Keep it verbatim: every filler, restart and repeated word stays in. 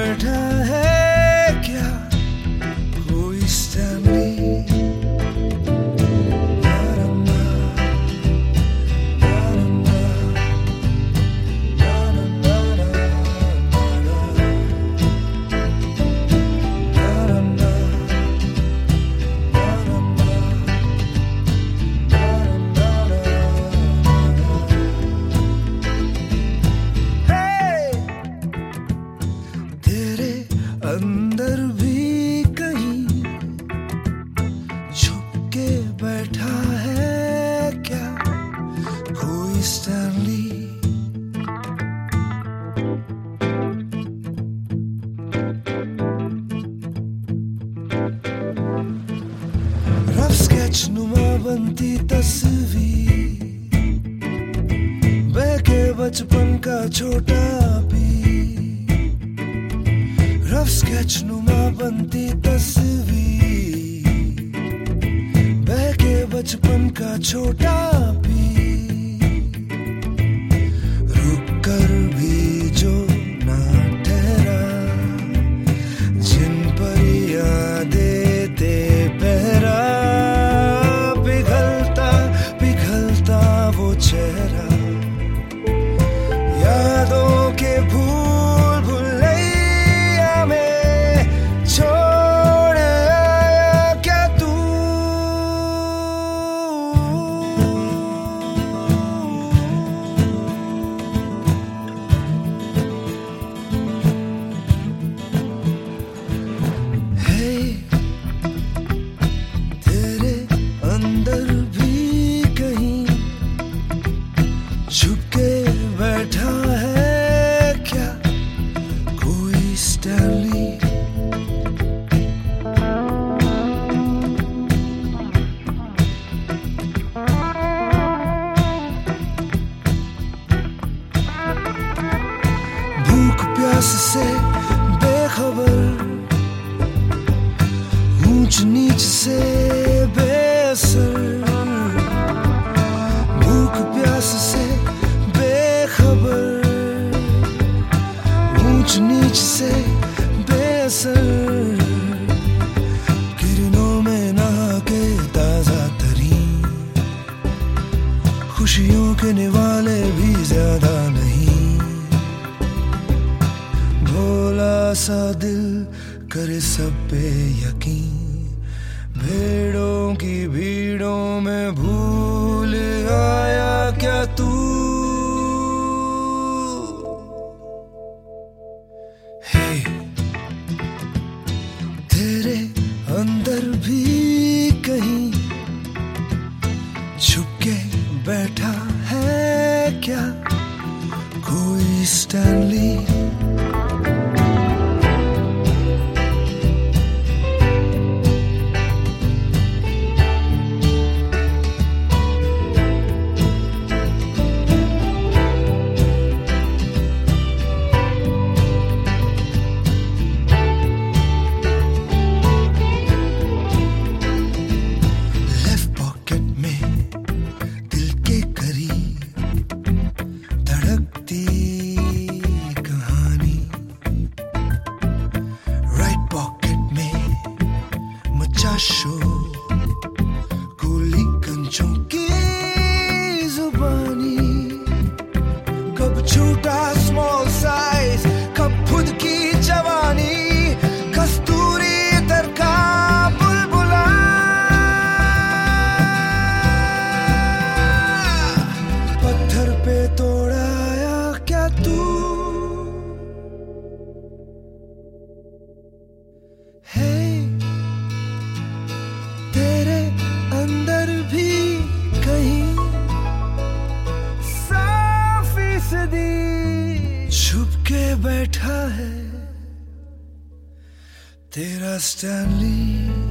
बैठा है क्या कोई स्टैनली? अंदर भी कहीं छुप के बैठा है क्या कोई स्टैनली? रफ स्केच नुमा बनती तस्वीर, बहके बचपन का छोटा पी। रफ स्केच नुमा बनती तस्वीर, बहके बचपन का छोटा पी। रुक कर भी जो ना ठहरा, जिन पर यादें दे पहरा। पिघलता पिघलता वो चेहरा, यादों के भूल छुपके बैठा है क्या कोई स्टैनली? भूख प्यास से बेखबर, ऊंच नीच से बेअसर। भूख प्यास से बेखबर, ऊंच नीच से बेअसर। किरणों में नहा के ताजा तरीन, खुशियों के निवाले भी ज्यादा नहीं। भोला सा दिल करे सब पे यकीन, भेड़ों की भीड़ों में भूल आया क्या तू? हे तेरे अंदर भी कहीं छुप के बैठा है क्या कोई स्टैनली? शो गोली कंचों की जुबानी, कब छोटा स्मॉल साइज, कब खुद की जवानी। कस्तूरी तरका बुलबुला, पत्थर पे तोड़ाया क्या तू? है तेरे अंदर भी कहीं सौ फीसदी छुप के बैठा है तेरा स्टैनली?